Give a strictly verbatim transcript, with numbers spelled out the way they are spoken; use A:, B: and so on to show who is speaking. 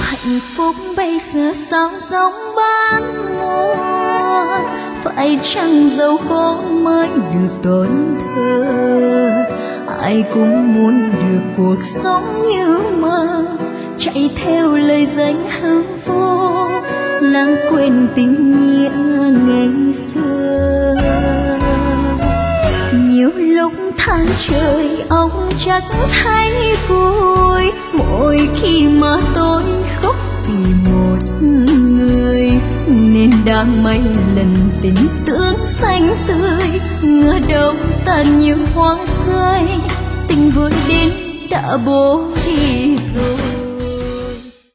A: hạnh phúc bây giờ sao giống bán mùa, phải chăng giàu có mới được tổn thơ. Ai cũng muốn được cuộc sống như mơ, chạy theo lời danh hư vô, lãng quên tình nghĩa ngày xưa. Nhiều lúc tháng trời ông chắc thấy vui, mỗi khi mà tôi khóc vì một người, nên đang mấy lần tình tưởng xanh tươi, ngờ đâu tàn như hoang rơi, tình vừa đến đã bố đi rồi.